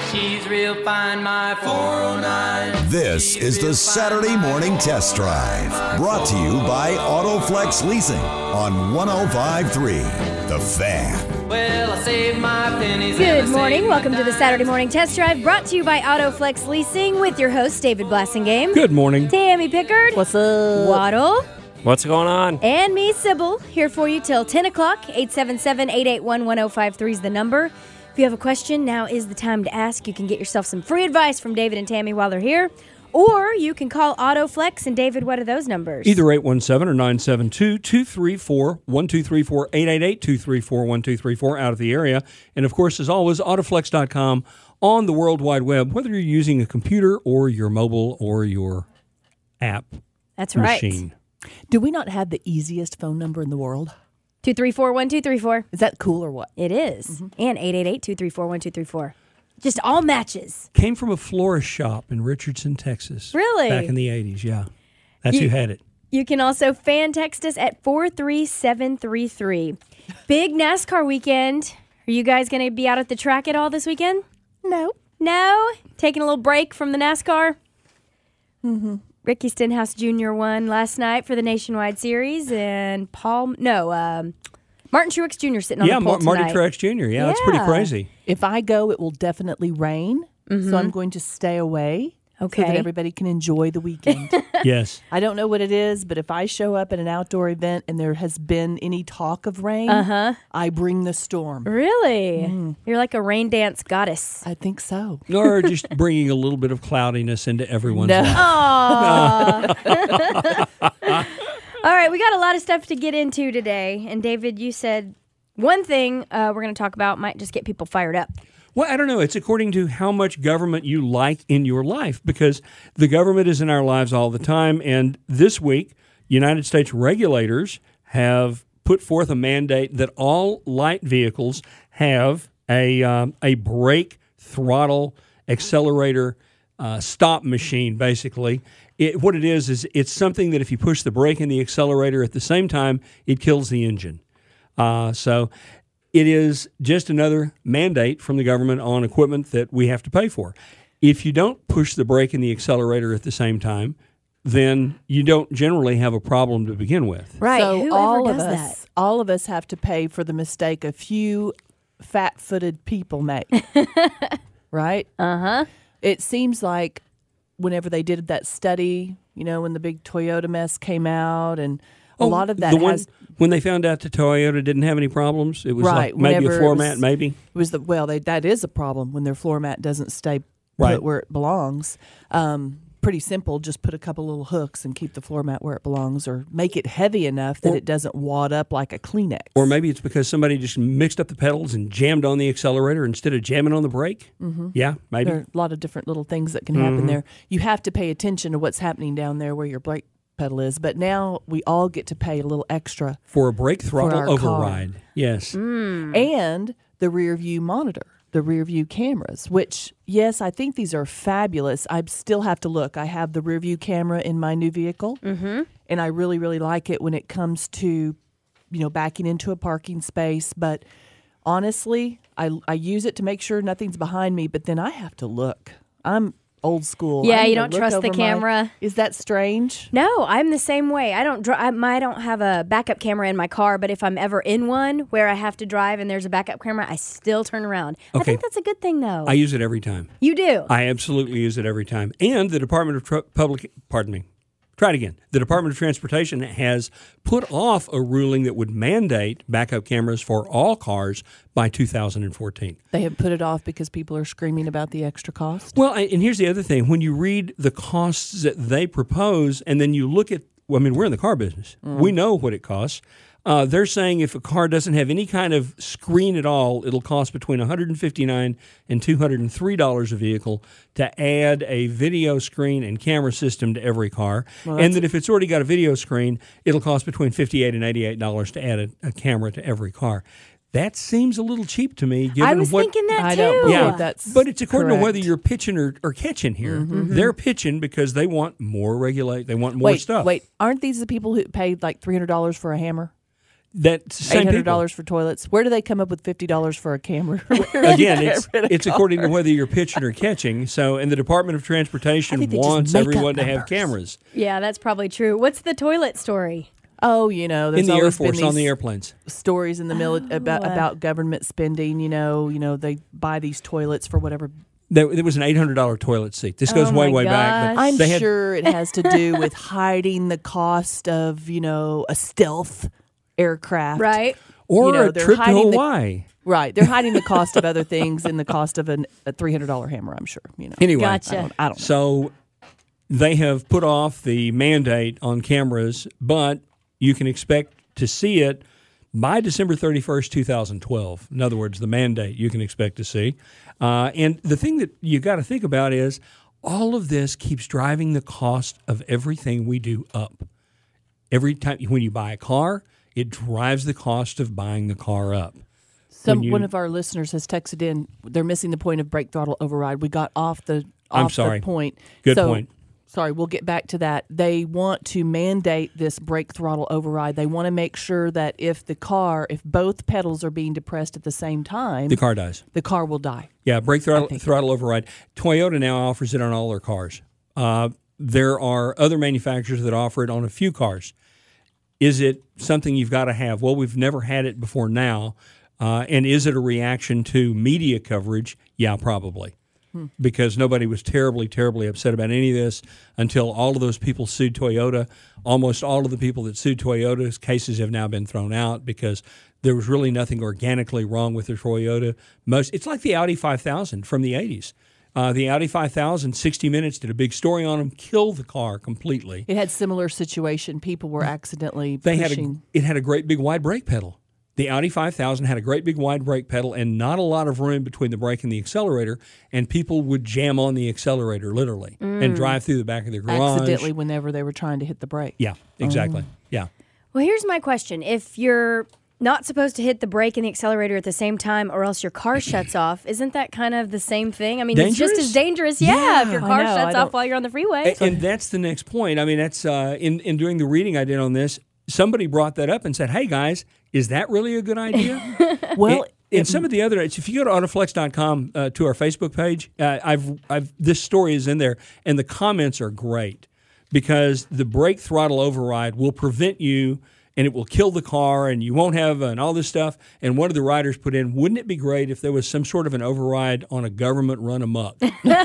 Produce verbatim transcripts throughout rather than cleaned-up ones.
She's real fine, my four oh nine. This is the Saturday Morning Test Drive, brought to you by AutoFlex Leasing on one oh five point three The Fan. Well, I saved my pennies. Good morning. Welcome to the Saturday Morning Test Drive, brought to you by AutoFlex Leasing with your host, David Blassingame. Good morning. Tammy Pickard. What's up? Waddle. What's going on? And me, Sybil, here for you till ten o'clock. eight seven seven, eight eight one, one oh five three is the number. If you have a question, now is the time to ask. You can get yourself some free advice from David and Tammy while they're here. Or you can call AutoFlex. And David, what are those numbers? Either eight one seven or nine seven two, two three four, one two three four, eight eight eight, two three four, one two three four out of the area. And of course, as always, autoflex dot com on the World Wide Web, whether you're using a computer or your mobile or your app That's right. machine. Do we not have the easiest phone number in the world? two three four, one two three four. Is that cool or what? It is. Mm-hmm. And eight eight eight, two three four, one two three four. Just all matches. Came from a florist shop in Richardson, Texas. Really? Back in the eighties, yeah. That's You- who had it. You can also fan text us at four three seven three three. Big NASCAR weekend. Are you guys going to be out at the track at all this weekend? No. No? Taking a little break from the NASCAR? Mm-hmm. Ricky Stenhouse Junior won last night for the Nationwide Series, and Paul, no, um, Martin Truex Junior sitting on Yeah, the pole Mar- Marty tonight. Truex Junior Yeah, that's pretty Yeah. crazy. If I go, it will definitely rain. So I'm going to stay away so Okay. that everybody can enjoy the weekend. Yes. I don't know what it is, but if I show up at an outdoor event and there has been any talk of rain, Uh-huh. I bring the storm. Really? You're like a rain dance goddess. I think so. Or just bringing a little bit of cloudiness into everyone's No. life. Aww. All right, we got a lot of stuff to get into today. And David, you said one thing uh, we're going to talk about might just get people fired up. Well, I don't know. It's according to how much government you like in your life, because the government is in our lives all the time. And this week, United States regulators have put forth a mandate that all light vehicles have a um, a brake, throttle, accelerator, uh, stop machine, basically. It, what it is, is it's something that if you push the brake and the accelerator at the same time, it kills the engine. Uh, so it is just another mandate from the government on equipment that we have to pay for. If you don't push the brake and the accelerator at the same time, then you don't generally have a problem to begin with. Right. So Whoever all does of us, that? all of us have to pay for the mistake a few fat-footed people make. Right? Uh-huh. It seems like whenever they did that study, you know, when the big Toyota mess came out, and a Oh, lot of that the one, has when they found out that Toyota didn't have any problems, it was Right, like maybe a whenever it floor was- mat, maybe. it was the well, they, that is a problem when their floor mat doesn't stay Right. put where it belongs. Um, pretty simple, just put a couple little hooks and keep the floor mat where it belongs, or make it heavy enough that Or- it doesn't wad up like a Kleenex. Or maybe it's because somebody just mixed up the pedals and jammed on the accelerator instead of jamming on the brake. Mm-hmm. Yeah, maybe. There are a lot of different little things that can happen there. You have to pay attention to what's happening down there where your brake pedal is. But now we all get to pay a little extra. For a brake throttle our override. Yes. And the rear view monitor, the rear view cameras, which, yes, I think these are fabulous. I still have to look. I have the rear view camera in my new vehicle, mm-hmm. and I really, really like it when it comes to, you know, backing into a parking space. But honestly, I, I use it to make sure nothing's behind me, but then I have to look. I'm old school. Yeah, I need you to don't look trust the over my- camera. Is that strange? No, I'm the same way. I don't. Dri- I, I don't have a backup camera in my car, but if I'm ever in one where I have to drive and there's a backup camera, I still turn around. I Okay. think that's a good thing, though. I use it every time. you do. I absolutely use it every time. And the Department of Tr- Public, pardon me, try it again. The Department of Transportation has put off a ruling that would mandate backup cameras for all cars by two thousand fourteen. They have put it off because people are screaming about the extra cost. Well, I- and here's the other thing. When you read the costs that they propose and then you look at, well, I mean, we're in the car business. We know what it costs. Uh, they're saying if a car doesn't have any kind of screen at all, it'll cost between one hundred fifty-nine dollars and two hundred three dollars a vehicle to add a video screen and camera system to every car. And that if it's already got a video screen, it'll cost between fifty-eight dollars and eighty-eight dollars to add a, a camera to every car. That seems a little cheap to me. Given I was what, thinking that I too. don't believe Yeah, that's but it's according to whether correct. you're pitching or, or catching here. They're pitching because they want more regulate. They want more wait, stuff. wait, aren't these the people who paid like three hundred dollars for a hammer? That same Eight hundred people. dollars for toilets. Where do they come up with fifty dollars for a camera? Again, it's, Get rid of it's according to whether you're pitching or catching. So, and the Department of I Transportation think they just wants make up everyone to have numbers. cameras Yeah, that's probably true. What's the toilet story? Oh, you know, there's in the Air always been Force on the these airplanes. stories in the mili- about uh. about government spending. You know, you know they buy these toilets for whatever. There, there was an eight hundred dollars toilet seat. This goes Oh way, my way back. But gosh. I'm they had, sure it has to do with hiding the cost of you know a stealth aircraft, Right? or you know, a they're trip to hiding the- Hawaii. Right, they're hiding the cost of other things and the cost of an, a three hundred dollar hammer. I'm sure. You know. Anyway, Gotcha. I don't, I don't know. so they have put off the mandate on cameras, but you can expect to see it by December thirty-first, twenty twelve. In other words, the mandate you can expect to see. Uh, and the thing that you got to think about is all of this keeps driving the cost of everything we do up. Every time when you buy a car, it drives the cost of buying the car up. Some when you- one of our listeners has texted in. They're missing the point of brake throttle override. We got off the off I'm sorry. the point. Good So, point. Sorry, we'll get back to that. They want to mandate this brake throttle override. They want to make sure that if the car, if both pedals are being depressed at the same time, The car dies. the car will die. Yeah, brake throttle, think- throttle override. Toyota now offers it on all their cars. Uh, there are other manufacturers that offer it on a few cars. Is it something you've got to have? Well, we've never had it before now. Uh, and is it a reaction to media coverage? Yeah, probably. Hmm. Because nobody was terribly, terribly upset about any of this until all of those people sued Toyota. Almost all of the people that sued Toyota's cases have now been thrown out because there was really nothing organically wrong with the Toyota. Most it's like the Audi five thousand from the eighties. Uh, the Audi five thousand, sixty minutes, did a big story on them, killed the car completely. It had similar situation. People were accidentally They had a, pushing. it had a great big wide brake pedal. The Audi five thousand had a great big wide brake pedal and not a lot of room between the brake and the accelerator, and people would jam on the accelerator literally and drive through the back of their garage. accidentally whenever they were trying to hit the brake. Yeah, exactly. Yeah. Well, here's my question. If you're not supposed to hit the brake and the accelerator at the same time or else your car shuts off, isn't that kind of the same thing? I mean, it's just Dangerous? as dangerous, yeah, if your I car know, I shuts off don't- while you're on the freeway. A- And that's the next point. I mean, that's uh, in in doing the reading I did on this. Somebody brought that up and said, "Hey guys, is that really a good idea?" Well, and, and some of the other, if you go to autoflex dot com uh, to our Facebook page, uh, I've I've this story is in there, and the comments are great because the brake throttle override will prevent you. And it will kill the car, and you won't have uh, and all this stuff. And one of the writers put in, "Wouldn't it be great if there was some sort of an override on a government run amok?"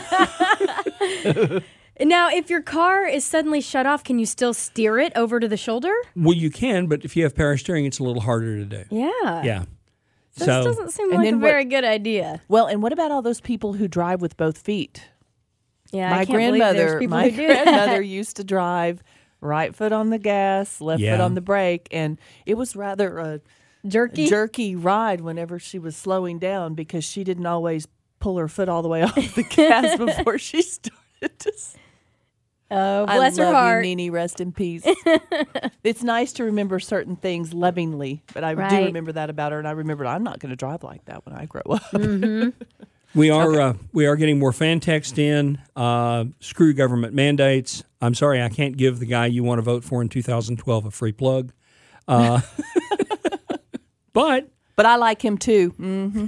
Now, if your car is suddenly shut off, can you still steer it over to the shoulder? Well, you can, but if you have power steering, it's a little harder to do. Yeah. Yeah. This So doesn't seem And like a then what- very good idea. well, and what about all those people who drive with both feet? Yeah, my I can't believe there's grandmother, people my who do that. grandmother used to drive right foot on the gas, left Yeah. foot on the brake, and it was rather a Jerky. jerky ride whenever she was slowing down because she didn't always pull her foot all the way off the gas before she started to. s- Oh, I bless her love heart. you, Nene. Rest in peace. It's nice to remember certain things lovingly, but I Right. do remember that about her, and I remembered I'm not going to drive like that when I grow up. Mm-hmm. we are uh, we are getting more fan text in. Uh, screw government mandates. I'm sorry, I can't give the guy you want to vote for in two thousand twelve a free plug. Uh, but But I like him too. Mm-hmm.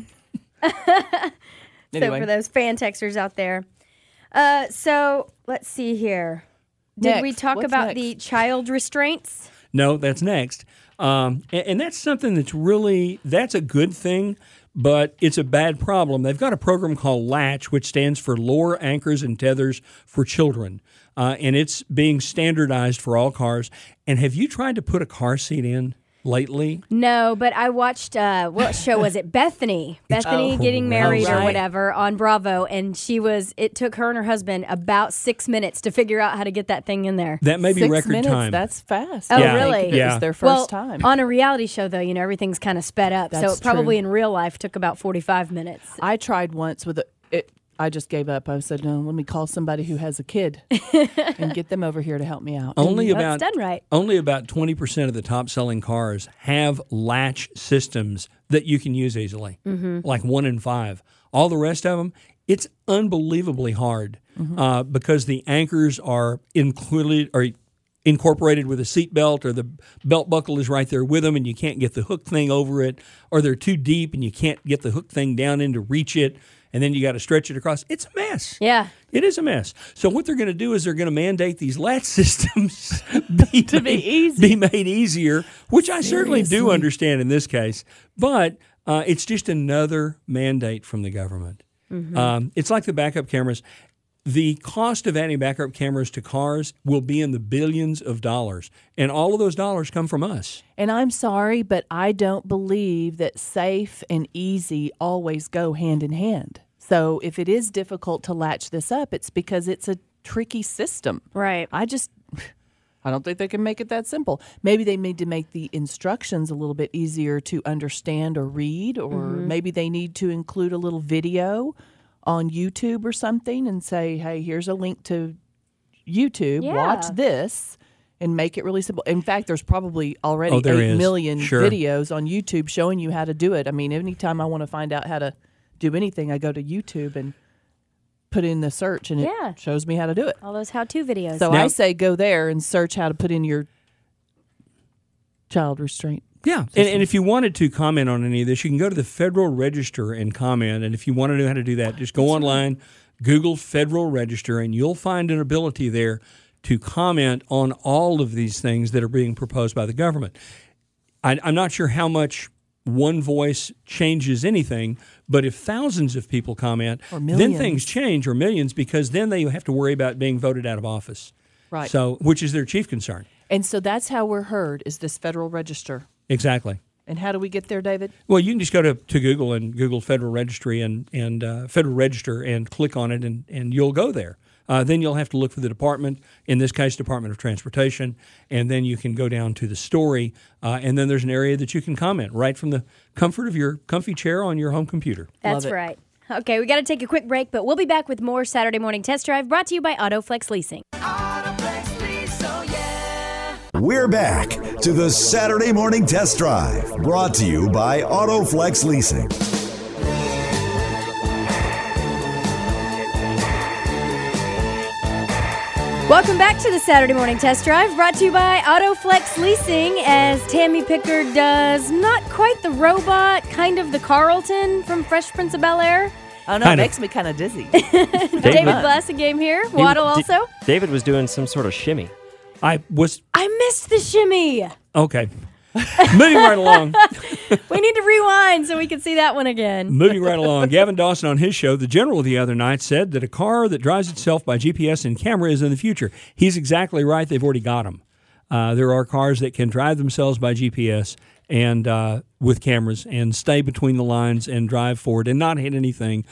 So Anyway. for those fan texters out there. Uh, so let's see here. Did we Next. talk What's about next? the child restraints? no, that's next. Um, and, and that's something that's really that's a good thing, but it's a bad problem. They've got a program called LATCH, which stands for Lower Anchors and Tethers for Children, uh, and it's being standardized for all cars. And have you tried to put a car seat in lately? No, but I watched, uh, what show was it? Bethany. Bethany Oh, getting married or right. whatever on Bravo. And she was, it took her and her husband about six minutes to figure out how to get that thing in there. That may be Six record minutes, time. That's fast. Oh, I think really? It Yeah. was their first well, time. on a reality show, though, you know, everything's kind of sped up. so That's it probably true. in real life took about forty-five minutes. I tried once with a, it. I just gave up. I said, no, let me call somebody who has a kid and get them over here to help me out. Only That's about done right. only about twenty percent of the top selling cars have latch systems that you can use easily. Mm-hmm. Like one in five. All the rest of them, it's unbelievably hard Mm-hmm. uh, because the anchors are included or incorporated with a seatbelt, or the belt buckle is right there with them and you can't get the hook thing over it, or they're too deep and you can't get the hook thing down in to reach it, and then you got to stretch it across. It's a mess. Yeah. It is a mess. So what they're going to do is they're going to mandate these latch systems be To be made- easy. be made easier, which I certainly do Seriously. understand in this case. But uh, it's just another mandate from the government. Um, it's like the backup cameras. The cost of adding backup cameras to cars will be in the billions of dollars, and all of those dollars come from us. And I'm sorry, but I don't believe that safe and easy always go hand in hand. So if it is difficult to latch this up, it's because it's a tricky system. Right. I just, I don't think they can make it that simple. Maybe they need to make the instructions a little bit easier to understand or read, or Mm-hmm. maybe they need to include a little video on YouTube or something and say, hey, here's a link to YouTube. Yeah. Watch this. And make it really simple. In fact, there's probably already Oh, there eight is. million Sure. videos on YouTube showing you how to do it. I mean, anytime I want to find out how to do anything, I go to YouTube and put in the search, and it Yeah. shows me how to do it. All those how-to videos. So Now- I say go there and search how to put in your child restraint. Yeah, and, and if you wanted to comment on any of this, you can go to the Federal Register and comment. And if you want to know how to do that, just go online, Google Federal Register, and you'll find an ability there to comment on all of these things that are being proposed by the government. I, I'm not sure how much one voice changes anything, but if thousands of people comment, Or then millions. things change, or millions, because then they have to worry about being voted out of office. Right. So, which is their chief concern. And so that's how we're heard, is this Federal Register. Exactly. And how do we get there, David? Well, you can just go to, to Google and Google Federal Registry and and uh, Federal Register and click on it, and, and you'll go there. Uh, then you'll have to look for the department, in this case, Department of Transportation, and then you can go down to the story, uh, and then there's an area that you can comment right from the comfort of your comfy chair on your home computer. That's Love it. right. Okay, we got to take a quick break, but we'll be back with more Saturday Morning Test Drive brought to you by AutoFlex Leasing. We're back to the Saturday Morning Test Drive, brought to you by AutoFlex Leasing. Welcome back to the Saturday Morning Test Drive, brought to you by AutoFlex Leasing, as Tammy Pickard does not quite the robot, kind of the Carlton from Fresh Prince of Bel-Air. I don't know, Kind it of. makes me kind of dizzy. David Blassingame here. Waddle He- also. D- David was doing some sort of shimmy. I was I missed the shimmy. okay. Moving right along. We need to rewind so we can see that one again. Moving right along, Gavin Dawson on his show, The General, the other night said that a car that drives itself by G P S and camera is in the future. He's exactly right. They've already got them. Uh, there are cars that can drive themselves by G P S and uh, with cameras and stay between the lines and drive forward and not hit anything.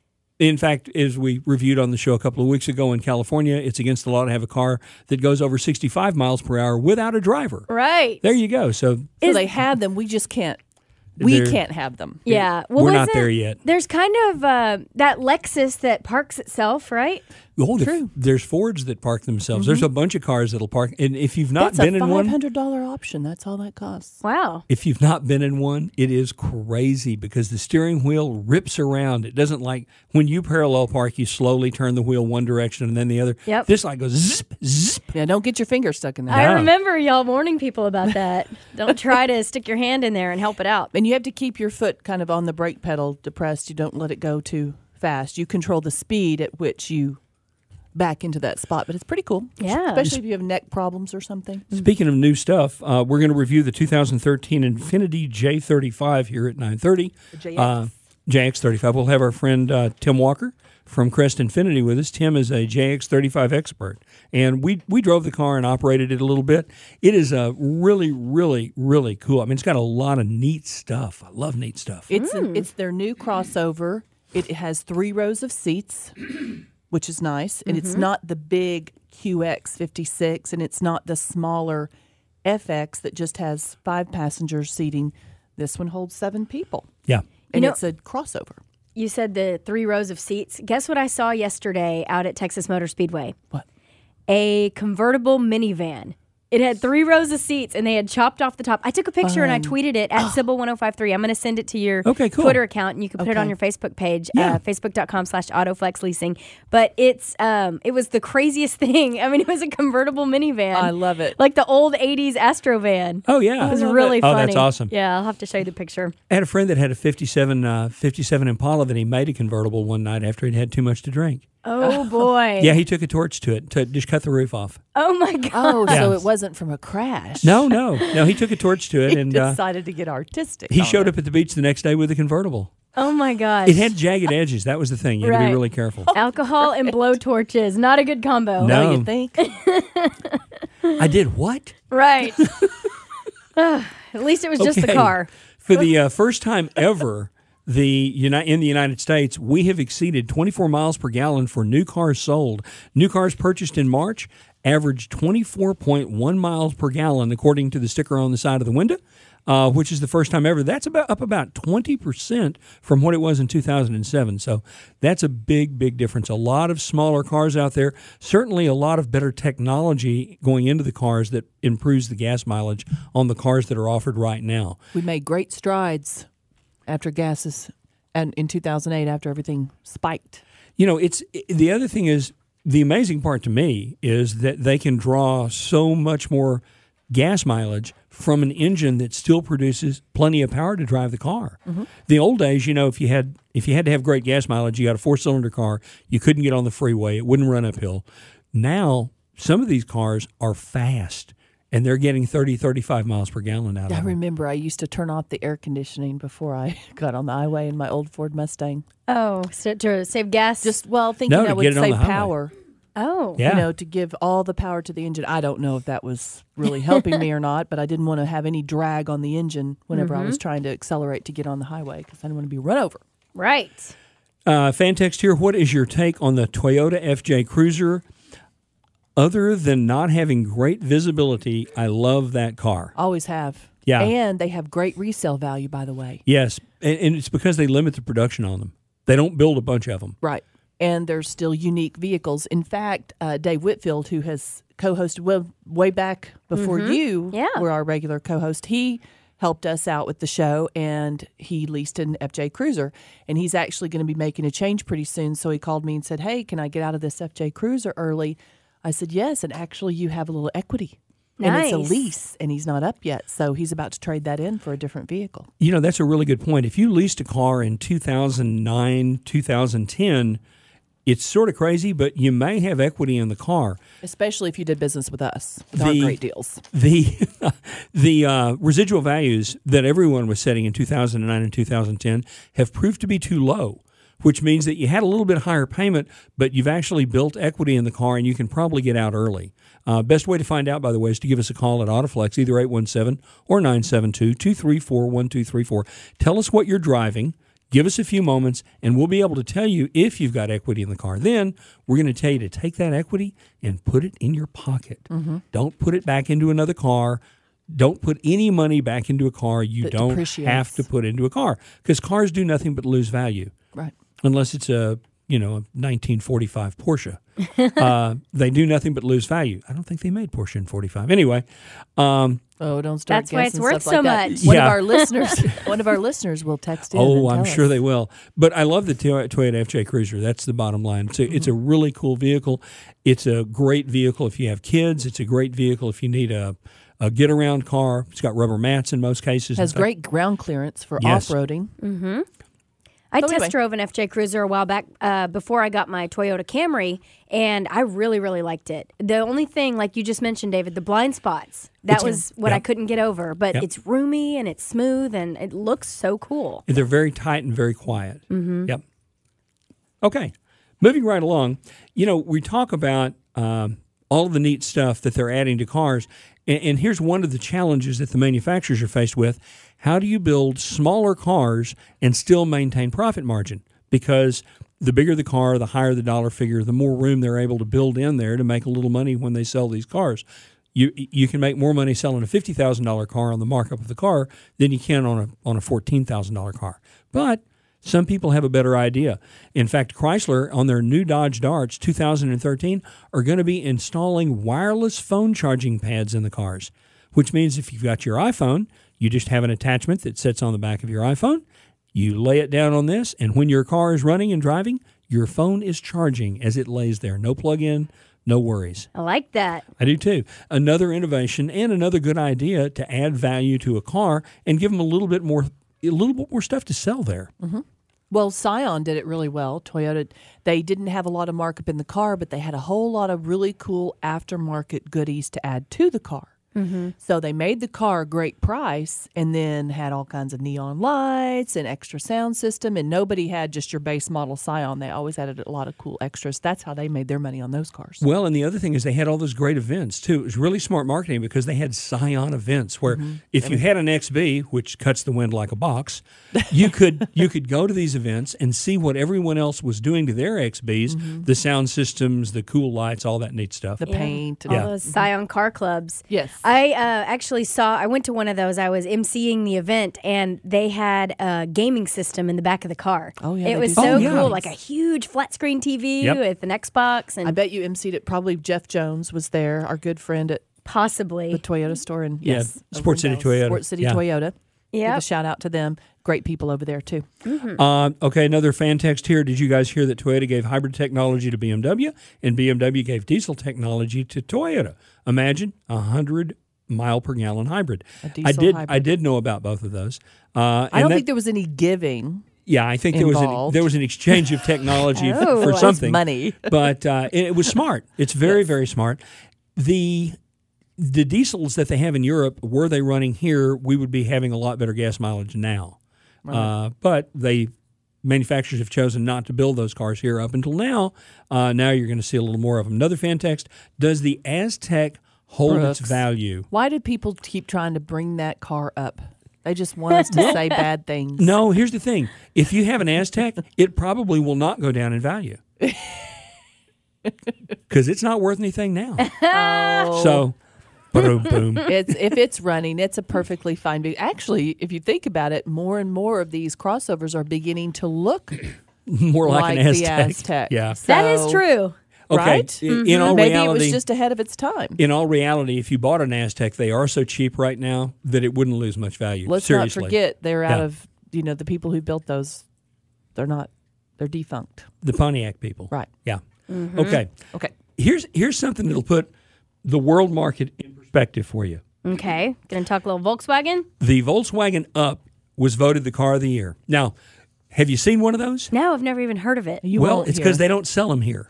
In fact, as we reviewed on the show a couple of weeks ago in California, it's against the law to have a car that goes over sixty-five miles per hour without a driver. Right. There you go. So So Is- they have them, we just can't. We They're- can't have them. Yeah. Well, We're not wasn't- there yet. There's kind of uh, that Lexus that parks itself, right? Oh, the- True. there's Fords that park themselves. There's a bunch of cars that'll park. And if you've not That's been a in five one, hundred dollars option. That's all that costs. Wow. if you've not been in one, it is crazy because the steering wheel rips around. It doesn't like when you parallel park, you slowly turn the wheel one direction and then the other. Yep. This like goes zip, zip. Yeah, don't get your finger stuck in there. I Yeah. remember y'all warning people about that. Don't try to stick your hand in there and help it out. And you have to keep your foot kind of on the brake pedal depressed. You don't let it go too fast. You control the speed at which you back into that spot. But it's pretty cool. Yeah. Especially if you have neck problems or something. Speaking of new stuff, uh, we're going to review the two thousand thirteen Infiniti J thirty-five here at nine thirty. The J X. Uh, J X thirty-five. We'll have our friend uh, Tim Walker from Crest Infinity with us. Tim is a J X thirty-five expert, and we we drove the car and operated it a little bit. It is a really, really, really cool. I mean, it's got a lot of neat stuff. I love neat stuff. It's an, it's their new crossover. It has three rows of seats, which is nice, and it's not the big Q X fifty-six, and it's not the smaller F X that just has five passengers seating. This one holds seven people, Yeah. and know- it's a crossover. You said the three rows of seats. Guess what I saw yesterday out at Texas Motor Speedway? What? A convertible minivan It had three rows of seats, and they had chopped off the top. I took a picture and I tweeted it at Sybil one oh five three. I'm going to send it to your Okay, cool. Twitter account, and you can put it on Okay. your Facebook page, Yeah. uh, facebook.com slash autoflex leasing. But it's um, it was the craziest thing. I mean, it was a convertible minivan. I love it. Like the old eighties Astro van. Oh, yeah. It was really Oh, funny. that's awesome. Yeah, I'll have to show you the picture. I had a friend that had a fifty-seven, uh, fifty-seven Impala that he made a convertible one night after he'd had too much to drink. Oh, boy. Yeah, he took a torch to it to just cut the roof off. Oh, my God. Oh, Yeah. so it wasn't from a crash. No, no, no. He took a torch to it, He and uh, decided to get artistic. he on showed it. up at the beach the next day with a convertible. Oh, my gosh. It had jagged edges. That was the thing. You had to Right. be really careful. Alcohol and blow torches. Not a good combo. No. Oh, you think? I did what? Right. Ugh, at least it was just the Okay. car. For the uh, first time ever, the uni- in the United States, we have exceeded twenty-four miles per gallon for new cars sold. New cars purchased in March averaged twenty-four point one miles per gallon, according to the sticker on the side of the window, uh, which is the first time ever. That's about up about twenty percent from what it was in two thousand seven. So that's a big, big difference. A lot of smaller cars out there. Certainly a lot of better technology going into the cars that improves the gas mileage on the cars that are offered right now. We made great strides after gases, and in two thousand eight, after everything spiked. You know, it's the other thing is the amazing part to me is that they can draw so much more gas mileage from an engine that still produces plenty of power to drive the car. Mm-hmm. The old days, you know, if you had if you had to have great gas mileage, you got a four-cylinder car, you couldn't get on the freeway, it wouldn't run uphill. Now, some of these cars are fast, and they're getting thirty, thirty-five miles per gallon out I of them. remember I used to turn off the air conditioning before I got on the highway in my old Ford Mustang. Oh, so to save gas? Just, well, thinking No, that to would get it on save the highway. power. oh. Yeah. You know, to give all the power to the engine. I don't know if that was really helping me or not, but I didn't want to have any drag on the engine whenever I was trying to accelerate to get on the highway because I didn't want to be run over. Right. Uh, fan text here, what is your take on the Toyota F J Cruiser? Other than not having great visibility, I love that car. Always have. Yeah. And they have great resale value, by the way. Yes, and, and it's because they limit the production on them. They don't build a bunch of them. Right. And they're still unique vehicles. In fact, uh, Dave Whitfield, who has co-hosted well, way back before you Yeah. were our regular co-host, he helped us out with the show, and he leased an F J Cruiser. And he's actually going to be making a change pretty soon. So he called me and said, hey, can I get out of this F J Cruiser early? I said, yes, and actually you have a little equity. And it's a Nice. lease, and he's not up yet. So he's about to trade that in for a different vehicle. You know, that's a really good point. If you leased a car in two thousand nine, two thousand ten, it's sort of crazy, but you may have equity in the car. Especially if you did business with us, with our The- great deals. The the uh, residual values that everyone was setting in two thousand nine and two thousand ten have proved to be too low, which means that you had a little bit higher payment, but you've actually built equity in the car and you can probably get out early. Uh, best way to find out, by the way, is to give us a call at Autoflex, either eight one seven or nine seven two, two three four, one two three four. Tell us what you're driving. Give us a few moments, and we'll be able to tell you if you've got equity in the car. Then we're going to tell you to take that equity and put it in your pocket. Mm-hmm. Don't put it back into another car. Don't put any money back into a car you That don't depreciates. have to put into a car, because cars do nothing but lose value Right. unless it's a you know a nineteen forty-five Porsche. uh, they do nothing but lose value. I don't think they made Porsche in forty-five. Anyway, um, Oh, don't start That's why it's guessing worth stuff so like that. much. One Yeah. of our listeners, one of our listeners will text in. oh, and I'm tell sure us. they will. But I love the Toy- Toyota F J Cruiser. That's the bottom line. It's a, it's a really cool vehicle. It's a great vehicle if you have kids. It's a great vehicle if you need a, a get-around car. It's got rubber mats in most cases. Has In fact, great ground clearance for Yes. off-roading. I So test anyway. drove an F J Cruiser a while back uh, before I got my Toyota Camry, and I really, really liked it. The only thing, like you just mentioned, David, the blind spots. That It's- was what I Yep. couldn't get over. But Yep. it's roomy and it's smooth and it looks so cool. They're very tight and very quiet. Mm-hmm. Yep. Okay. Moving right along, you know, we talk about um, all of the neat stuff that they're adding to cars. And, and here's one of the challenges that the manufacturers are faced with. How do you build smaller cars and still maintain profit margin? Because the bigger the car, the higher the dollar figure, the more room they're able to build in there to make a little money when they sell these cars. You you can make more money selling a fifty thousand dollars car on the markup of the car than you can on a on a fourteen thousand dollars car. But Some people have a better idea. In fact, Chrysler, on their new Dodge Darts two thousand thirteen, are going to be installing wireless phone charging pads in the cars, which means if you've got your iPhone, you just have an attachment that sits on the back of your iPhone. You lay it down on this, and when your car is running and driving, your phone is charging as it lays there. No plug-in, no worries. I like that. I do too. Another innovation and another good idea to add value to a car and give them a little bit more, a little bit more stuff to sell there. Mm-hmm. Well, Scion did it really well. Toyota, they didn't have a lot of markup in the car, but they had a whole lot of really cool aftermarket goodies to add to the car. Mm-hmm. So they made the car a great price and then had all kinds of neon lights and extra sound system, and nobody had just your base model Scion. They always added a lot of cool extras. That's how they made their money on those cars. Well, and the other thing is they had all those great events, too. It was really smart marketing because they had Scion events where mm-hmm. if you had an X B, which cuts the wind like a box, you could you could go to these events and see what everyone else was doing to their X Bs, mm-hmm. the sound systems, the cool lights, all that neat stuff. The yeah. paint. All yeah. those Scion car clubs. Yes. I uh, actually saw, I went to one of those. I was emceeing the event, and they had a gaming system in the back of the car. Oh, yeah. It they was do. so Oh, yeah. cool, like a huge flat screen T V Yep. with an Xbox. And I bet you emceed it. Probably Jeff Jones was there, our good friend at possibly. the Toyota store. And Yeah, yes, Sports over in City Dallas. Toyota. Sports City Yeah. Toyota. Give Yep. a shout out to them. Great people over there, too. Uh, okay, another fan text here. Did you guys hear that Toyota gave hybrid technology to B M W and B M W gave diesel technology to Toyota? Imagine a hundred mile per gallon hybrid. A diesel I did. hybrid. I did know about both of those. Uh, I and don't that- think there was any giving. Yeah, I think there was an, involved. there was an exchange of technology f- Oh. for That's something. money. but uh, it, it was smart. It's very very smart. The the diesels that they have in Europe, were they running here, we would be having a lot better gas mileage now. Uh, but they manufacturers have chosen not to build those cars here up until now. Uh, now you're going to see a little more of them. Another fan text: does the Aztec hold Brooks. its value? Why do people keep trying to bring that car up? They just want us to say bad things. No, here's the thing. If you have an Aztec, it probably will not go down in value. Because it's not worth anything now. Oh. So, boom, boom. It's if it's running, it's a perfectly fine vehicle. Actually, if you think about it, more and more of these crossovers are beginning to look More like, like an Aztec. the Aztec. Yeah. That is So- true. Okay. Right? i- In all Maybe reality, it was just ahead of its time. in all reality, if you bought an Aztec, they are so cheap right now that it wouldn't lose much value. Let's Seriously. not forget they're out Yeah. of, you know, the people who built those, they're not, they're defunct. The Pontiac people. Right. Yeah. Okay. Okay. Here's here's something that'll put the world market in perspective for you. Okay. Going to talk a little Volkswagen? The Volkswagen Up was voted the car of the year. Now, have you seen one of those? No, I've never even heard of it. You well, won't it's hear. because they don't sell them here.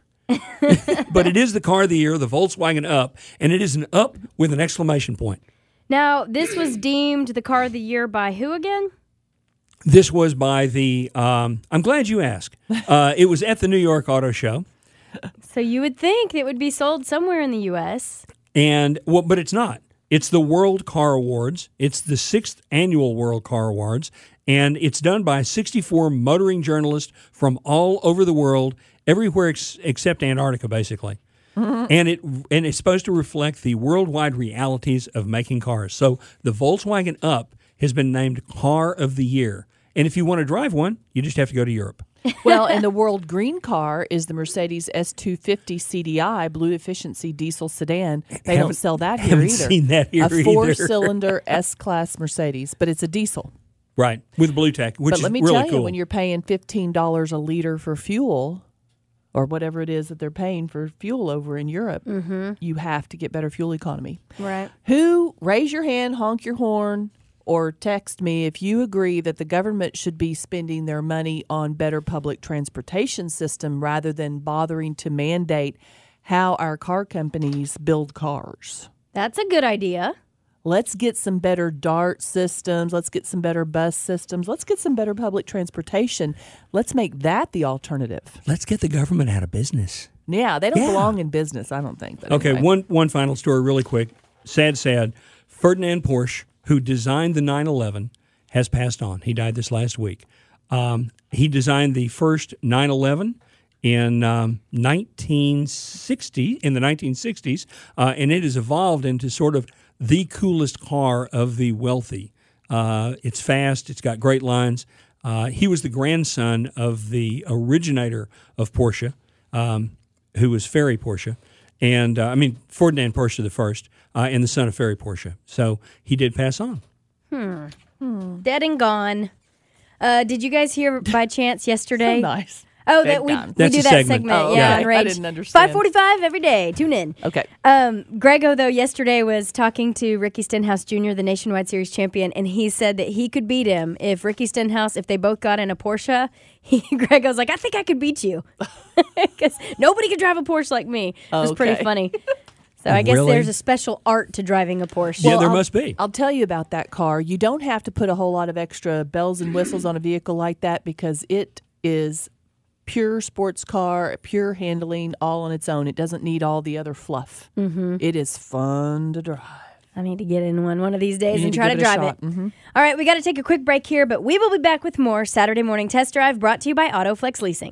But it is the car of the year, the Volkswagen Up, and it is an Up with an exclamation point. Now, this was deemed the car of the year by who again? This was by the, um, I'm glad you asked. Uh, it was at the New York Auto Show. So you would think it would be sold somewhere in the U S And, well, but it's not. It's the World Car Awards. It's the sixth annual World Car Awards. And it's done by sixty-four motoring journalists from all over the world, everywhere ex- except Antarctica, basically. And it and it's supposed to reflect the worldwide realities of making cars. So the Volkswagen Up has been named Car of the Year. And if you want to drive one, you just have to go to Europe. Well, and the world green car is the Mercedes S two fifty C D I blue efficiency diesel sedan. They don't Haven't- sell that here haven't either. seen that here a either. four-cylinder S-Class Mercedes, but it's a diesel. Right. With Blue Tech, which but is let me really tell cool. you, when you're paying fifteen dollars a liter for fuel, or whatever it is that they're paying for fuel over in Europe, you have to get better fuel economy. Right. Who, raise your hand, honk your horn, or text me if you agree that the government should be spending their money on better public transportation system rather than bothering to mandate how our car companies build cars. That's a good idea. Let's get some better DART systems. Let's get some better bus systems. Let's get some better public transportation. Let's make that the alternative. Let's get the government out of business. Yeah, they don't Yeah. belong in business, I don't think. But Okay, anyway. one one final story really quick. Sad, sad. Ferdinand Porsche, who designed the nine eleven, has passed on. He died this last week. Um, he designed the first nine eleven in um, nineteen sixty, in the nineteen sixties, uh, and it has evolved into sort of the coolest car of the wealthy. Uh, it's fast. It's got great lines. Uh, he was the grandson of the originator of Porsche, um, who was Ferry Porsche, and uh, I mean Ferdinand Porsche the first, uh, and the son of Ferry Porsche. So he did pass on. Hmm. hmm. Dead and gone. Uh, did you guys hear by chance yesterday? So nice. Oh, Dead that we, gone. we That's do a that segment. segment, Oh, yeah, okay. on Rage. I didn't understand. five forty-five every day. Tune in. Okay. Um, Grego, though, yesterday was talking to Ricky Stenhouse Junior, the Nationwide Series champion, and he said that he could beat him if Ricky Stenhouse, if they both got in a Porsche. He, Grego's like, I think I could beat you. Because nobody could drive a Porsche like me. It was Okay. pretty funny. So I guess Really? there's a special art to driving a Porsche. Yeah, Well, there I'll- must be. I'll tell you about that car. You don't have to put a whole lot of extra bells and whistles on a vehicle like that because it is pure sports car, pure handling, all on its own. It doesn't need all the other fluff. Mm-hmm. It is fun to drive. I need to get in one one of these days You and need to try to give it a drive shot. it. Mhm. All right, we got to take a quick break here, but we will be back with more Saturday Morning Test Drive brought to you by AutoFlex Leasing.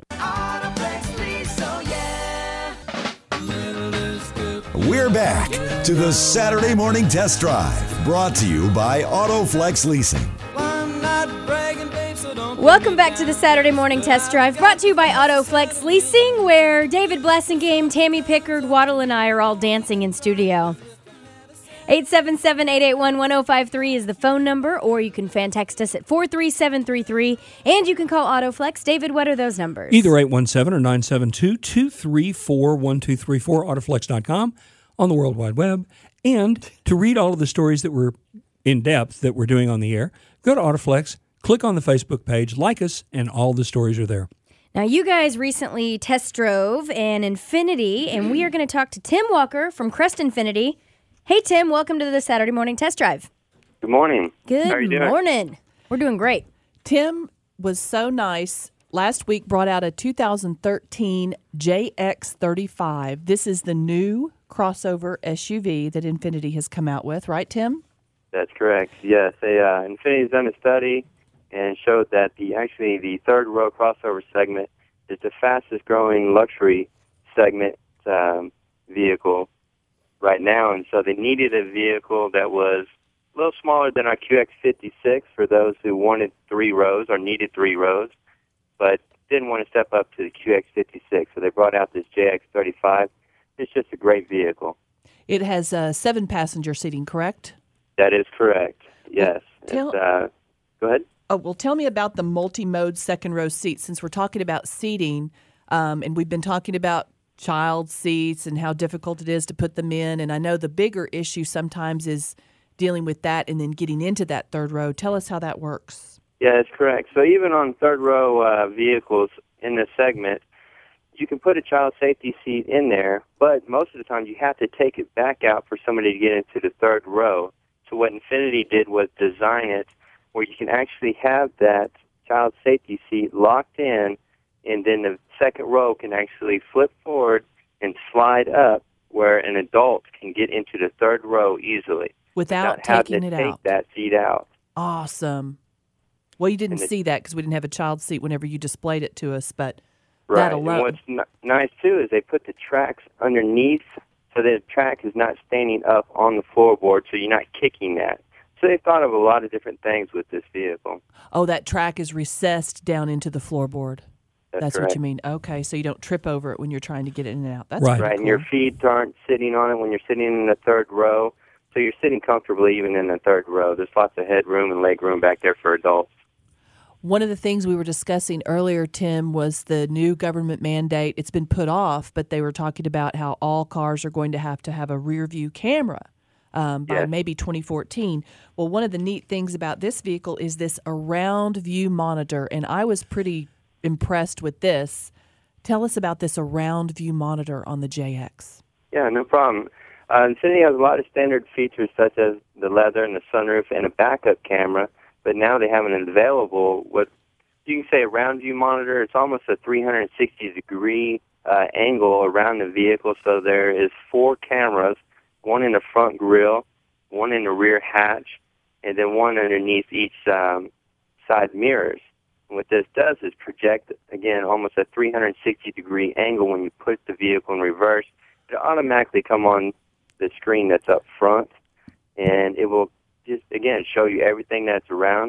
We're back to the Saturday Morning Test Drive, brought to you by AutoFlex Leasing. Welcome back to the Saturday Morning Test Drive, brought to you by AutoFlex Leasing, where David Blessingame, Tammy Pickard, Waddle, and I are all dancing in studio. eight seven seven, eight eight one, one zero five three is the phone number, or you can fan text us at four three seven three three, and you can call AutoFlex. David, what are those numbers? Either eight one seven or nine seven two, two three four, one two three four, autoflex dot com on the World Wide Web. And to read all of the stories that we're in depth that we're doing on the air, go to AutoFlex, click on the Facebook page, like us, and all the stories are there. Now, you guys recently test drove an Infiniti, and we are going to talk to Tim Walker from Crest Infiniti. Hey, Tim, welcome to the Saturday Morning Test Drive. Good morning. Good How are you doing? morning. We're doing great. Tim was so nice. Last week brought out a two thousand thirteen J X thirty-five. This is the new crossover S U V that Infiniti has come out with, right, Tim? That's correct. Yes, they, uh, Infinity's done a study and showed that the actually the third row crossover segment is the fastest growing luxury segment um, vehicle right now, and so they needed a vehicle that was a little smaller than our Q X fifty-six for those who wanted three rows or needed three rows, but didn't want to step up to the Q X fifty-six. So they brought out this J X thirty-five. It's just a great vehicle. It has uh, seven passenger seating, correct? That is correct. Yes. Tell- It's, uh, go ahead. Oh, well, tell me about the multi-mode second row seats. Since we're talking about seating, um, and we've been talking about child seats and how difficult it is to put them in, and I know the bigger issue sometimes is dealing with that and then getting into that third row. Tell us how that works. Yeah, that's correct. So even on third row uh, vehicles in this segment, you can put a child safety seat in there, but most of the time you have to take it back out for somebody to get into the third row. So what Infiniti did was design it where you can actually have that child safety seat locked in, and then the second row can actually flip forward and slide up where an adult can get into the third row easily Without having taking to it take out. that seat out. Awesome. Well, you didn't And it- see that because we didn't have a child seat whenever you displayed it to us, but Right. that And alone. what's n- nice, too, is they put the tracks underneath so that the track is not standing up on the floorboard, so you're not kicking that. So they thought of a lot of different things with this vehicle. Oh, that track is recessed down into the floorboard. That's, That's correct. what you mean. Okay, so you don't trip over it when you're trying to get in and out. That's Right. pretty Right, cool. and your feet aren't sitting on it when you're sitting in the third row, so you're sitting comfortably even in the third row. There's lots of headroom and leg room back there for adults. One of the things we were discussing earlier, Tim, was the new government mandate. It's been put off, but they were talking about how all cars are going to have to have a rear view camera um, by Yes. maybe twenty fourteen. Well, one of the neat things about this vehicle is this around view monitor, and I was pretty impressed with this. Tell us about this around view monitor on the J X. Yeah, no problem. Uh, Infiniti has a lot of standard features such as the leather and the sunroof and a backup camera, but now they have an available, what you can say a round view monitor. It's almost a three hundred sixty degree uh, angle around the vehicle, so there is four cameras, one in the front grille, one in the rear hatch, and then one underneath each um, side mirrors. And what this does is project, again, almost a three hundred sixty degree angle when you put the vehicle in reverse. It'll automatically come on the screen that's up front, and it will just, again, show you everything that's around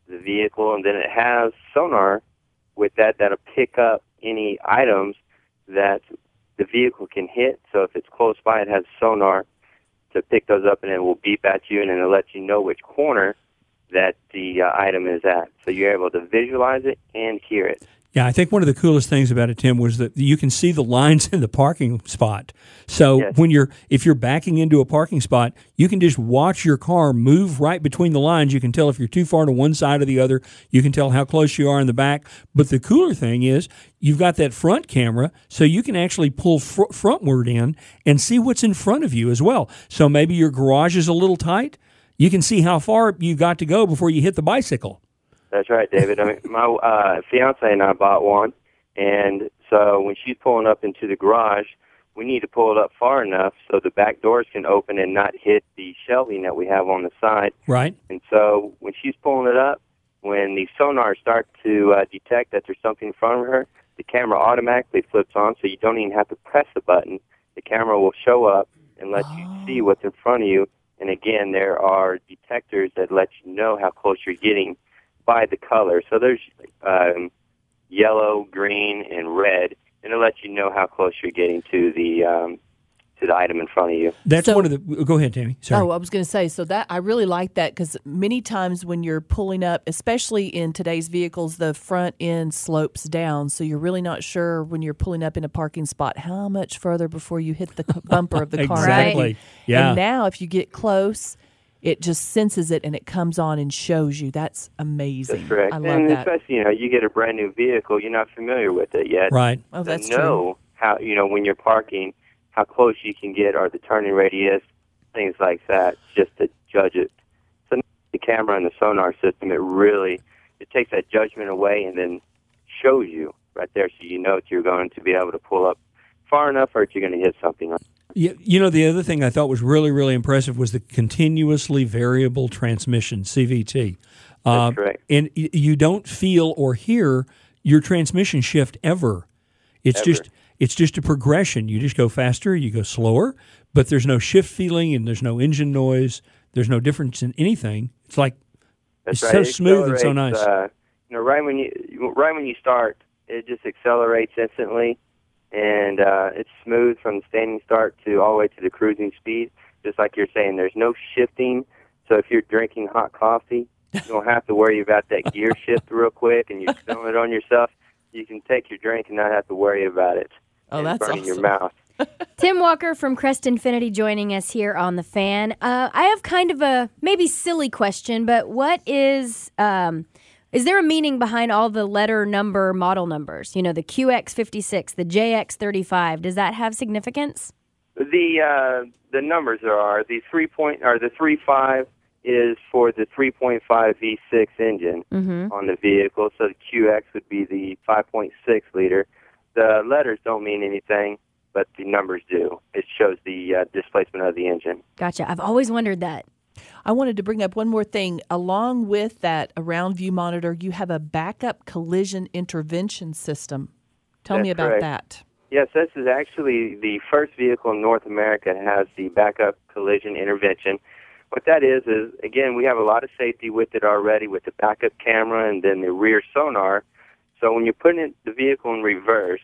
the vehicle, and then it has sonar with that that'll pick up any items that the vehicle can hit. So if it's close by, it has sonar to pick those up, and it will beep at you, and then it'll let you know which corner that the uh, item is at. So you're able to visualize it and hear it. Yeah, I think one of the coolest things about it, Tim, was that you can see the lines in the parking spot. So Yes. when you're if you're backing into a parking spot, you can just watch your car move right between the lines. You can tell if you're too far to one side or the other. You can tell how close you are in the back. But the cooler thing is you've got that front camera, so you can actually pull fr- frontward in and see what's in front of you as well. So maybe your garage is a little tight. You can see how far you've got to go before you hit the bicycle. That's right, David. I mean, my uh, fiance and I bought one, and so when she's pulling up into the garage, we need to pull it up far enough so the back doors can open and not hit the shelving that we have on the side. Right. And so when she's pulling it up, when the sonars start to uh, detect that there's something in front of her, the camera automatically flips on, so you don't even have to press the button. The camera will show up and let Oh. you see what's in front of you. And again, there are detectors that let you know how close you're getting by the color. So there's um, yellow, green, and red, and it lets you know how close you're getting to the um, to the item in front of you. That's So- one of the. Go ahead, Tammy. Sorry. Oh, I was going to say, so that I really like that because many times when you're pulling up, especially in today's vehicles, the front end slopes down. So you're really not sure when you're pulling up in a parking spot how much further before you hit the c- bumper of the car. Exactly. Right. Yeah. And now if you get close, it just senses it and it comes on and shows you. That's amazing. That's correct. I love and that. especially, you know, you get a brand new vehicle, you're not familiar with it yet. Right. Oh, To that's know how, you know, when you're parking, how close you can get or the turning radius, things like that, just to judge it. So the camera and the sonar system, it really, it takes that judgment away and then shows you right there so you know that you're going to be able to pull up far enough or that you're going to hit something. Yeah, you know, the other thing I thought was really, really impressive was the continuously variable transmission, C V T. Uh, That's correct. And y- you don't feel or hear your transmission shift ever. It's Ever. just it's just a progression. You just go faster, you go slower, but there's no shift feeling and there's no engine noise. There's no difference in anything. It's like That's it's right. so It smooth and so accelerates, nice. Uh, you know, right when you right when you start, it just accelerates instantly, and uh, it's smooth from the standing start to all the way to the cruising speed. Just like you're saying, there's no shifting. So if you're drinking hot coffee, you don't have to worry about that gear shift real quick, and you're spilling it on yourself. You can take your drink and not have to worry about it. Oh, and that's burning your awesome. mouth. Tim Walker from Crest Infinity joining us here on The Fan. Uh, I have kind of a maybe silly question, but what is, um, is there a meaning behind all the letter, number, model numbers? You know, the Q X fifty-six, the J X thirty-five. Does that have significance? The uh, the numbers are the three point or the three five is for the three point five V six engine Mm-hmm. on the vehicle. So the Q X would be the five point six liter. The letters don't mean anything, but the numbers do. It shows the uh, displacement of the engine. Gotcha. I've always wondered that. I wanted to bring up one more thing. Along with that around view monitor, you have a backup collision intervention system. Tell me That's about correct. that. Yes, this is actually the first vehicle in North America that has the backup collision intervention. What that is is, again, we have a lot of safety with it already with the backup camera and then the rear sonar. So when you're putting it, the vehicle in reverse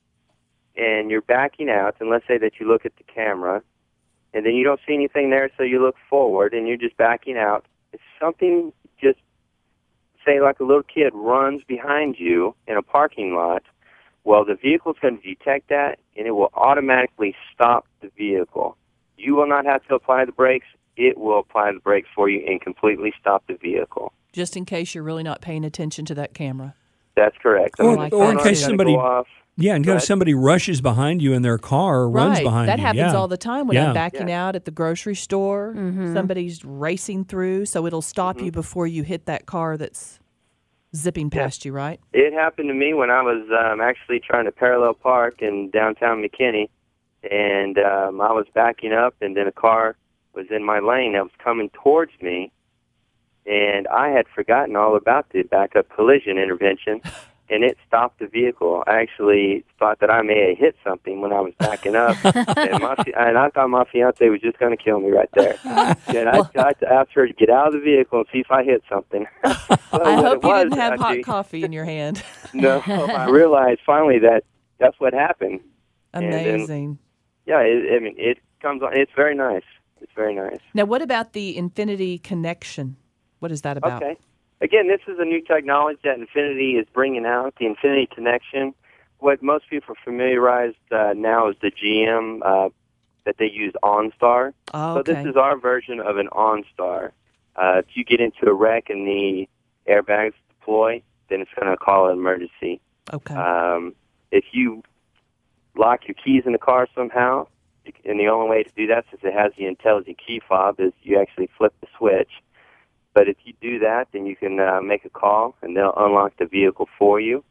and you're backing out, and let's say that you look at the camera and then you don't see anything there, so you look forward and you're just backing out, if something just, say like a little kid runs behind you in a parking lot, well, the vehicle's going to detect that, and it will automatically stop the vehicle. You will not have to apply the brakes. It will apply the brakes for you and completely stop the vehicle. Just in case you're really not paying attention to that camera. That's correct. Or- like or in that. case Sonar's gonna somebody- go off. Yeah, and Go if ahead. somebody rushes behind you in their car or runs right. behind that you. happens yeah. all the time when Yeah. I'm backing out at the grocery store. Somebody's racing through, so it'll stop Mm-hmm. you before you hit that car that's zipping past you, right? It happened to me when I was um, actually trying to parallel park in downtown McKinney, and um, I was backing up, and then a car was in my lane that was coming towards me, and I had forgotten all about the backup collision intervention, and it stopped the vehicle. I actually thought that I may have hit something when I was backing up, and, my, and I thought my fiance was just going to kill me right there. And I tried to ask her to get out of the vehicle and see if I hit something. So I hope you was, didn't have actually, hot coffee in your hand. No, I realized finally that that's what happened. Amazing. Then, yeah, it, I mean, it comes on. It's very nice. It's very nice. Now, what about the Infinity Connection? What is that about? Okay. Again, this is a new technology that Infinity is bringing out, the Infinity Connection. What most people are familiarized uh, now is the G M uh, that they use OnStar. Oh, So okay. this is our version of an OnStar. Uh, if you get into a wreck and the airbags deploy, then it's going to call an emergency. Okay. Um, if you lock your keys in the car somehow, and the only way to do that, since it has the intelligent key fob, is you actually flip the switch. But if you do that, then you can uh, make a call, and they'll unlock the vehicle for you.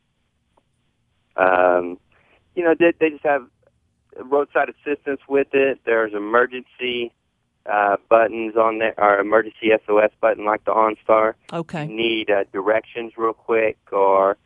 Um, you know, they, they just have roadside assistance with it. There's emergency uh, buttons on there, or emergency S O S button like the OnStar. Okay. You need uh, directions real quick, or...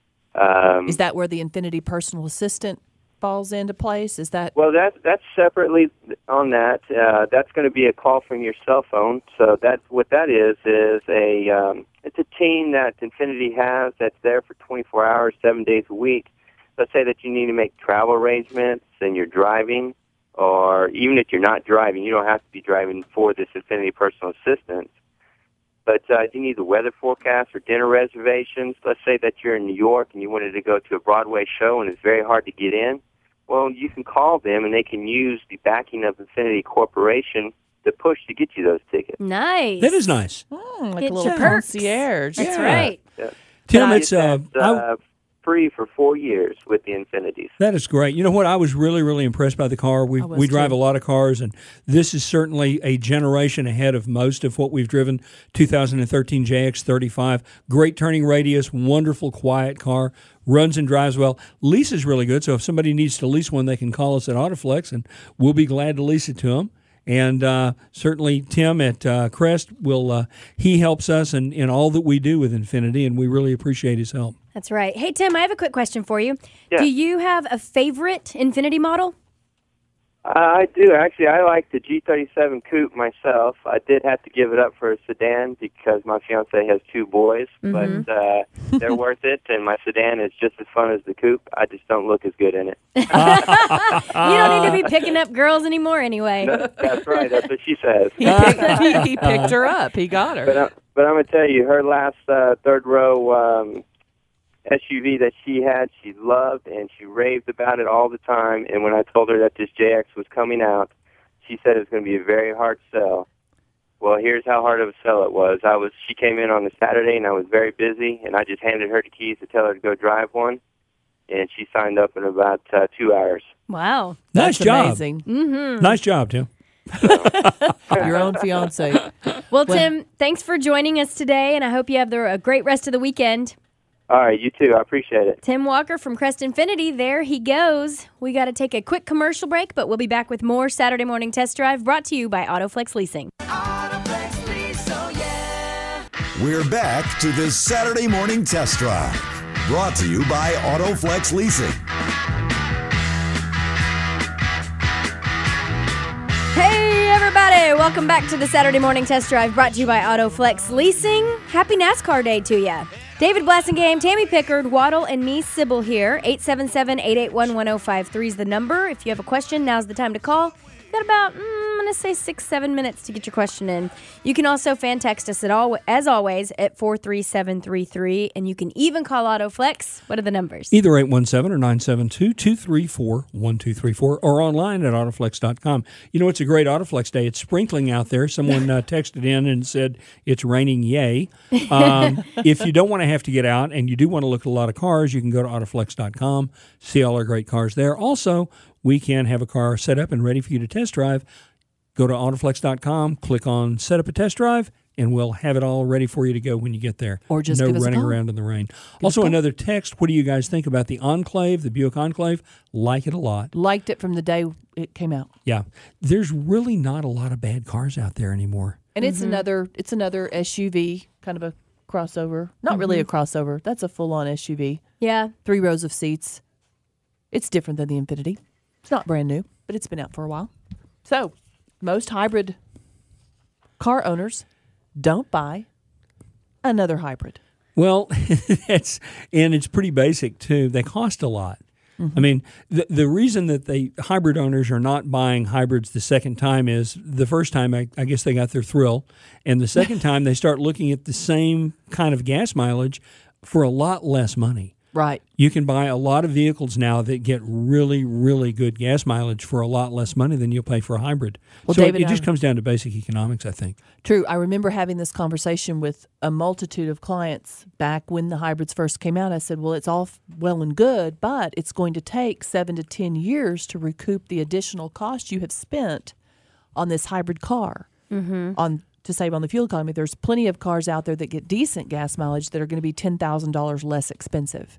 Um, Is that where the Infinity Personal Assistant falls into place? Is that... Well, that, that's separately on that. Uh, that's going to be a call from your cell phone. So that's what that is, is a um, it's a team that Infinity has that's there for twenty-four hours, seven days a week. Let's say that you need to make travel arrangements and you're driving, or even if you're not driving, you don't have to be driving for this Infinity Personal Assistant. But uh, you need the weather forecast or dinner reservations. Let's say that you're in New York and you wanted to go to a Broadway show and it's very hard to get in. Well, you can call them and they can use the backing of Infinity Corporation to push to get you those tickets. Nice. That is nice. Mm, like Get a little your perks. concierge. That's Yeah. right. Yeah. Tim, But it's uh, that's, I- uh, free for four years with the Infinities. that is great. You know what? I was really, really impressed by the car. We I was we drive too. a lot of cars, and this is certainly a generation ahead of most of what we've driven. two thousand thirteen J X thirty-five, great turning radius, wonderful quiet car, runs and drives well. Lease is really good, so if somebody needs to lease one, they can call us at Autoflex, and we'll be glad to lease it to them. And uh, certainly Tim at uh, Crest will uh, he helps us in, in all that we do with Infinity, and we really appreciate his help. That's right. Hey, Tim, I have a quick question for you. Yeah. Do you have a favorite Infinity model? Uh, I do. Actually, I like the G thirty-seven Coupe myself. I did have to give it up for a sedan because my fiance has two boys, Mm-hmm. but uh, they're worth it, and my sedan is just as fun as the Coupe. I just don't look as good in it. You don't need to be picking up girls anymore anyway. That's right. That's what she says. He picked, he, he picked her up. He got her. But, I, but I'm going to tell you, her last uh, third row um, S U V that she had, she loved, and she raved about it all the time. And when I told her that this J X was coming out, she said it was going to be a very hard sell. Well, here's how hard of a sell it was. I was. She came in on a Saturday, and I was very busy, and I just handed her the keys to tell her to go drive one, and she signed up in about uh, two hours. Wow. Nice That's job. amazing. Nice job, Tim. Your own fiance. Well, Tim, thanks for joining us today, and I hope you have the, a great rest of the weekend. All right, you too. I appreciate it. Tim Walker from Crest Infinity, there he goes. We got to take a quick commercial break, but we'll be back with more Saturday Morning Test Drive brought to you by Autoflex Leasing. We're back to this Saturday Morning Test Drive. Brought to you by Autoflex Leasing. Hey, everybody. Welcome back to the Saturday Morning Test Drive brought to you by Autoflex Leasing. Happy NASCAR Day to you. David Blassingame, Tammy Pickard, Waddle, and me, Sybil here. eight seven seven, eight eight one, one oh five three is the number. If you have a question, now's the time to call. Got about, mm, I'm going to say six, seven minutes to get your question in. You can also fan text us at all, as always at four three seven three three, and you can even call Autoflex. What are the numbers? Either eight one seven or nine seven two, two three four, one two three four or online at autoflex dot com. You know, it's a great Autoflex day. It's sprinkling out there. Someone uh, texted in and said it's raining, yay. Um, if you don't want to have to get out and you do want to look at a lot of cars, you can go to autoflex dot com, see all our great cars there. Also, we can have a car set up and ready for you to test drive. Go to autoflex dot com, click on set up a test drive, and we'll have it all ready for you to go when you get there. Or just no give us a running call. around in the rain. Also, another text. What do you guys think about the Enclave, the Buick Enclave? Like it a lot. Liked it from the day it came out. Yeah. There's really not a lot of bad cars out there anymore. And it's another it's another S U V, kind of a crossover. Not really a crossover. That's a full-on S U V. Yeah. Three rows of seats. It's different than the Infiniti. It's not brand new, but it's been out for a while. So, most hybrid car owners don't buy another hybrid. Well, that's and it's pretty basic too. They cost a lot. I mean, the the reason that they hybrid owners are not buying hybrids the second time is the first time I, I guess they got their thrill, and the second time they start looking at the same kind of gas mileage for a lot less money. Right. You can buy a lot of vehicles now that get really, really good gas mileage for a lot less money than you'll pay for a hybrid. Well, so David, it, it just I- comes down to basic economics, I think. True. I remember having this conversation with a multitude of clients back when the hybrids first came out. I said, well, it's all f- well and good, but it's going to take seven to ten years to recoup the additional cost you have spent on this hybrid car on to save on the fuel economy. There's plenty of cars out there that get decent gas mileage that are going to be ten thousand dollars less expensive.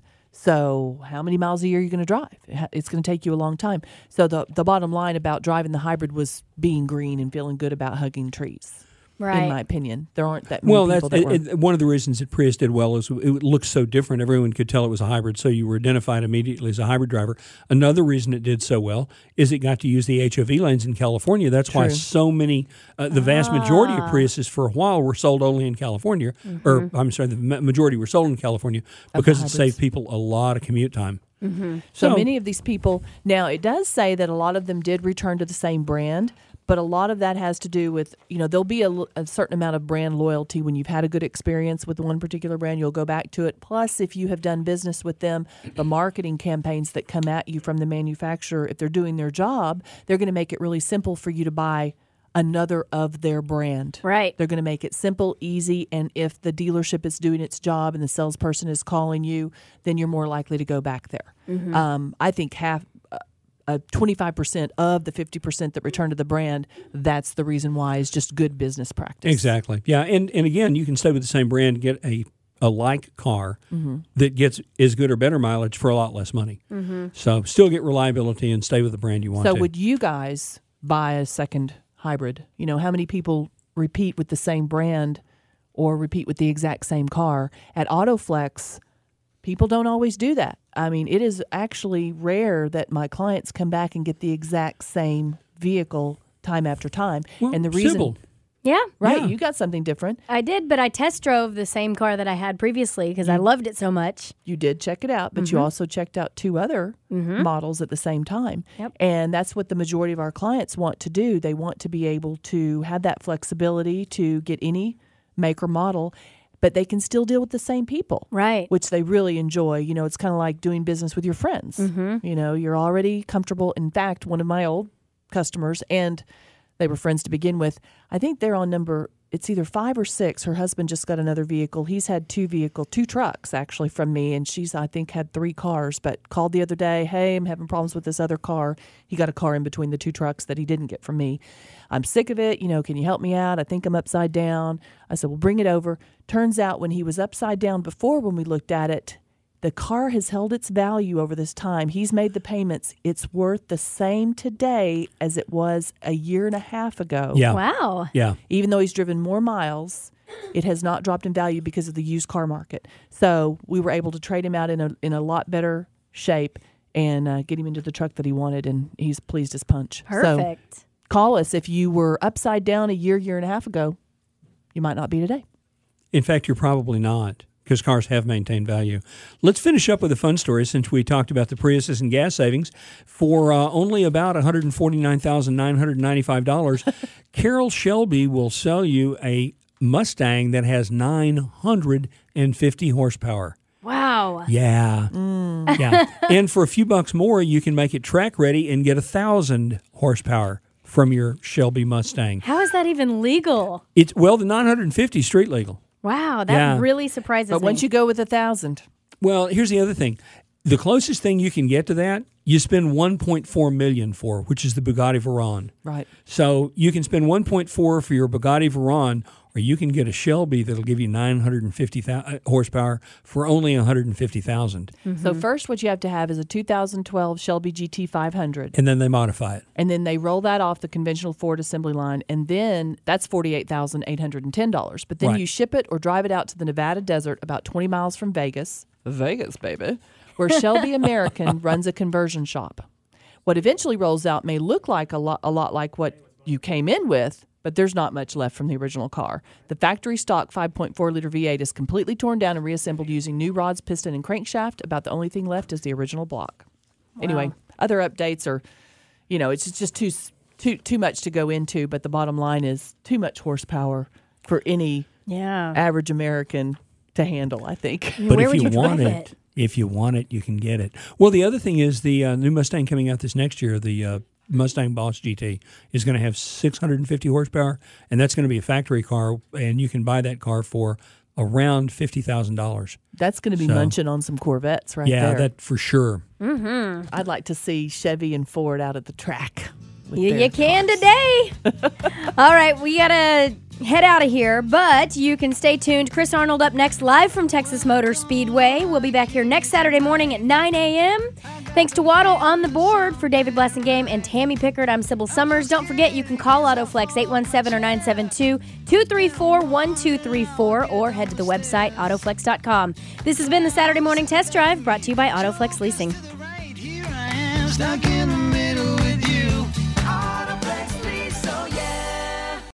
So how many miles a year are you going to drive? It's going to take you a long time. So the the bottom line about driving the hybrid was being green and feeling good about hugging trees. Right. In my opinion, there aren't that many Well, that's people that were. it, it, one of the reasons that Prius did well is it looked so different. Everyone could tell it was a hybrid, so you were identified immediately as a hybrid driver. Another reason it did so well is it got to use the H O V lanes in California. That's why True. so many, uh, the vast majority of Priuses for a while were sold only in California. Or, I'm sorry, the ma- majority were sold in California because it hybrids. saved people a lot of commute time. So, So- many of these people, now it does say that a lot of them did return to the same brand, but a lot of that has to do with, you know, there'll be a, l- a certain amount of brand loyalty. When you've had a good experience with one particular brand, you'll go back to it. Plus, if you have done business with them, the marketing campaigns that come at you from the manufacturer, if they're doing their job, they're going to make it really simple for you to buy another of their brand. Right. They're going to make it simple, easy, and if the dealership is doing its job and the salesperson is calling you, then you're more likely to go back there. Um, I think half, uh, uh, twenty-five percent of the fifty percent that return to the brand, that's the reason why, is just good business practice. Exactly. Yeah, and, and again, you can stay with the same brand and get a, a like car that gets as good or better mileage for a lot less money. So still get reliability and stay with the brand you want So to. would you guys buy a second hybrid? You know, how many people repeat with the same brand or repeat with the exact same car? At AutoFlex, people don't always do that. I mean, it is actually rare that my clients come back and get the exact same vehicle time after time. Well, and the reason, Sybil, Yeah. right, Yeah. you got something different. I did, but I test drove the same car that I had previously because I loved it so much. You did check it out, but Mm-hmm. you also checked out two other models at the same time. Yep. And that's what the majority of our clients want to do. They want to be able to have that flexibility to get any make or model, but they can still deal with the same people. Right. Which they really enjoy. You know, it's kind of like doing business with your friends. Mm-hmm. You know, you're already comfortable. In fact, one of my old customers, and they were friends to begin with, I think they're on number, it's either five or six. Her husband just got another vehicle. He's had two vehicle, two trucks actually from me, and she's, I think, had three cars, but called the other day, hey, I'm having problems with this other car. He got a car in between the two trucks that he didn't get from me. I'm sick of it. You know, can you help me out? I think I'm upside down. I said, well, bring it over. Turns out when he was upside down before, when we looked at it, the car has held its value over this time. He's made the payments. It's worth the same today as it was a year and a half ago. yeah, Wow. yeah. Even though he's driven more miles, it has not dropped in value because of the used car market. So we were able to trade him out in a in a lot better shape and uh, get him into the truck that he wanted, and he's pleased as punch. So Perfect. call us if you were upside down a year, year and a half ago. You might not be today. In fact, you're probably not, because cars have maintained value. Let's finish up with a fun story since we talked about the Priuses and gas savings. For uh, only about one hundred forty-nine thousand nine hundred ninety-five dollars, Carroll Shelby will sell you a Mustang that has nine hundred fifty horsepower. Wow. Yeah. Yeah. And for a few bucks more, you can make it track ready and get one thousand horsepower from your Shelby Mustang. How is that even legal? It's well, the nine hundred fifty is street legal. Wow, that Yeah. really surprises But me. once you go with a thousand, Well, here's the other thing. The closest thing you can get to that, you spend one point four million dollars for, which is the Bugatti Veyron. right? So you can spend one point four for your Bugatti Veyron, or you can get a Shelby that'll give you nine hundred fifty horsepower for only one hundred fifty thousand. Mm-hmm. So first what you have to have is a two thousand twelve Shelby G T five hundred. And then they modify it. And then they roll that off the conventional Ford assembly line, and then that's forty-eight thousand eight hundred ten dollars. But then Right. you ship it or drive it out to the Nevada desert about twenty miles from Vegas. Vegas, baby. Where Shelby American runs a conversion shop. What eventually rolls out may look like a lot, a lot like what you came in with, but there's not much left from the original car. The factory stock five point four liter V eight is completely torn down and reassembled using new rods, piston, and crankshaft. About the only thing left is the original block. Wow. Anyway, other updates are, you know, it's just too too too much to go into, but the bottom line is too much horsepower for any Yeah. average American to handle, I think. But Where if would you, you want drive it, it? if you want it, you can get it. Well, the other thing is the uh, new Mustang coming out this next year, the uh, Mustang Boss G T, is going to have six hundred fifty horsepower, and that's going to be a factory car, and you can buy that car for around fifty thousand dollars. That's going to be So- munching on some Corvettes right Yeah, there. that for sure. I'd like to see Chevy and Ford out at the track. with You, their you can cars. today. All right, we got to head out of here, but you can stay tuned. Chris Arnold up next, live from Texas Motor Speedway. We'll be back here next Saturday morning at nine a.m. Thanks to Waddle on the board for David Blessingame and Tammy Pickard. I'm Sybil Summers. Don't forget, you can call AutoFlex eight one seven or nine seven two, two three four, one two three four or head to the website autoflex dot com. This has been the Saturday Morning Test Drive brought to you by AutoFlex Leasing. Right here I am, stuck in the